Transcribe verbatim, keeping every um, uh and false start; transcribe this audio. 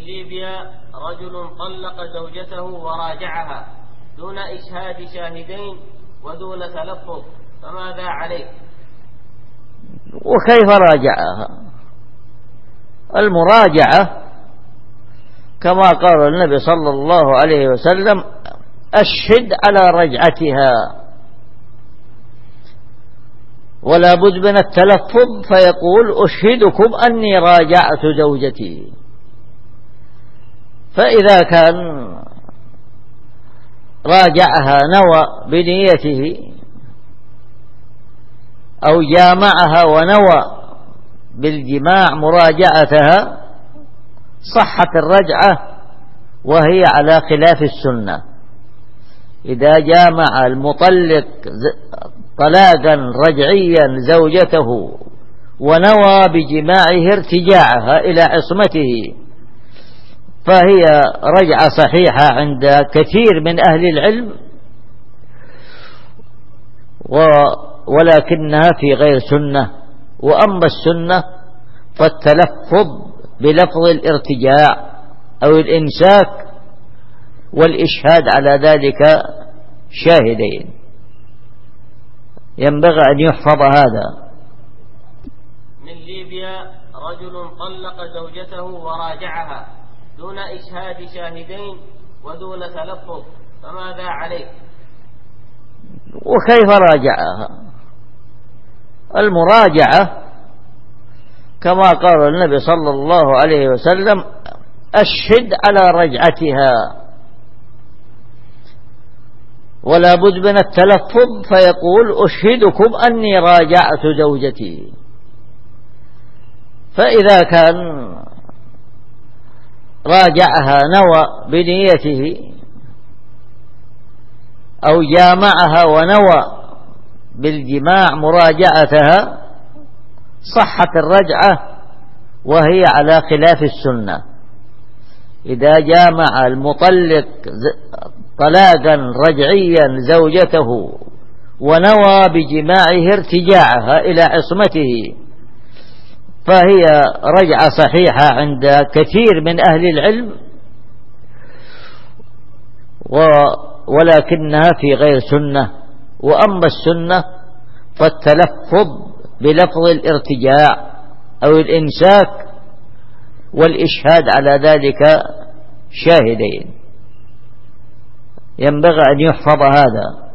ليبيا رجل طلق زوجته وراجعها دون إشهاد شاهدين ودون تلفظ، فماذا عليه؟ وكيف راجعها؟ المراجعة كما قال النبي صلى الله عليه وسلم: أشهد على رجعتها. ولا بد من التلفظ فيقول: أشهدكم أني راجعت زوجتي. فإذا كان راجعها نوى بنيته أو جامعها ونوى بالجماع مراجعتها صحت الرجعة، وهي على خلاف السنة. إذا جامع المطلق طلاقا رجعيا زوجته ونوى بجماعه ارتجاعها إلى عصمته فهي رجعة صحيحة عند كثير من أهل العلم، ولكنها في غير سنة. وأما السنة فالتلفظ بلفظ الارتجاع أو الإمساك والإشهاد على ذلك شاهدين. ينبغي أن يحفظ هذا. من ليبيا رجل طلق زوجته وراجعها دون إشهاد شاهدين ودون تلفظ، فماذا عليه؟ وكيف راجعها؟ المراجعة كما قال النبي صلى الله عليه وسلم: أشهد على رجعتها. ولا بد من التلفظ فيقول: أشهدكم أني راجعت زوجتي. فإذا كان راجعها نوى بنيته أو جامعها ونوى بالجماع مراجعتها صحت الرجعة، وهي على خلاف السنة. إذا جامع المطلق طلاقا رجعيا زوجته ونوى بجماعه ارتجاعها إلى عصمته فهي رجعة صحيحة عند كثير من أهل العلم، ولكنها في غير سنة. وأما السنة فالتلفظ بلفظ الارتجاع أو الإمساك والإشهاد على ذلك شاهدين. ينبغي أن يحفظ هذا.